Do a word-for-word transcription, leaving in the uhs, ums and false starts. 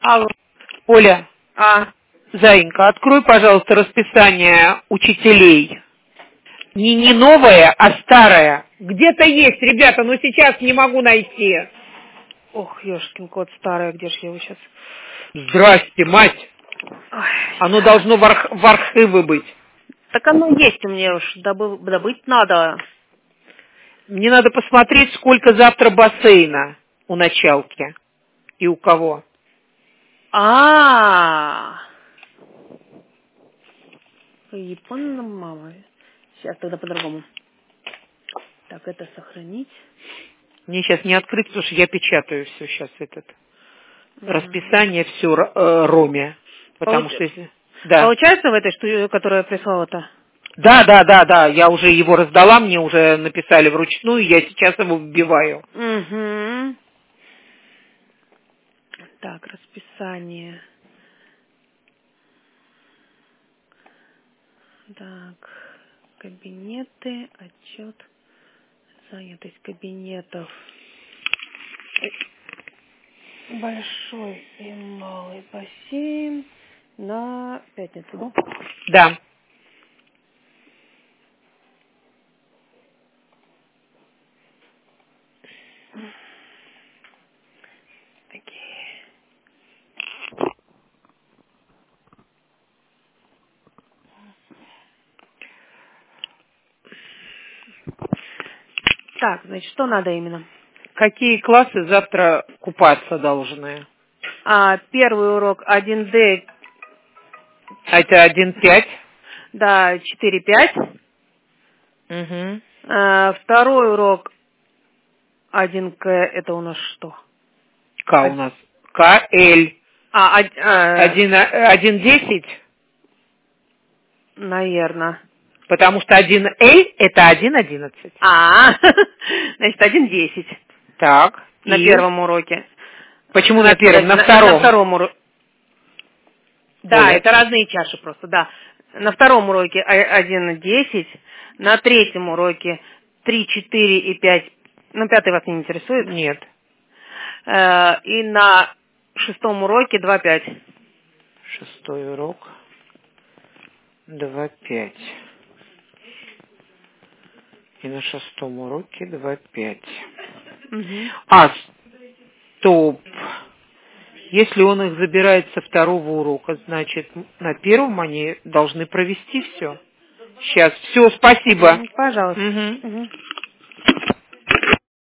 Алло. Оля, А, Заинька, открой, пожалуйста, расписание учителей. Не не новое, а старое. Где-то есть, ребята, но сейчас не могу найти. ох, ёшкин кот, старая, где же я его сейчас? Здрасте, мать. Ой, Оно должно в, арх... в архивы быть. так оно есть у меня уж, добы- добыть надо. Мне надо посмотреть, сколько завтра бассейна у началки и у кого. А, японная мама. Сейчас тогда по-другому. Так, это сохранить. Мне сейчас не открыть, потому что я печатаю все сейчас этот. Угу. Расписание все э, Роме. Потому Получ... что если... Да. Получается в этой, что, которую я прислала-то? Да, да, да, да. Я уже его раздала, мне уже написали вручную, я сейчас его вбиваю. Угу. Так, расписание. Так, кабинеты, отчет, занятость кабинетов. Большой и малый бассейн на пятницу, да? Да. Окей. Так, значит, что надо именно? Какие классы завтра купаться должны? А, первый урок один дэ, Это один пять. да, четыре пять. Угу. А, второй урок один ка, это у нас что? К у нас. К Л. А, од- а, один десять. наверное. Потому что один Л это один одиннадцать. А, значит, один десять. Так. На и... первом уроке. Почему Нет, на первом? на, На втором? На втором уроке. Да, Оля. это разные чаши просто, да. На втором уроке один десять, на третьем уроке три, четыре и пять. Ну, пятый вас не интересует? Нет. Э, и на шестом уроке два пять. Шестой урок. два пять. И на шестом уроке два пять. Угу. А, стоп. Если он их забирает со второго урока, значит, на первом они должны провести все. Сейчас. Все, спасибо. Пожалуйста. Угу. Угу.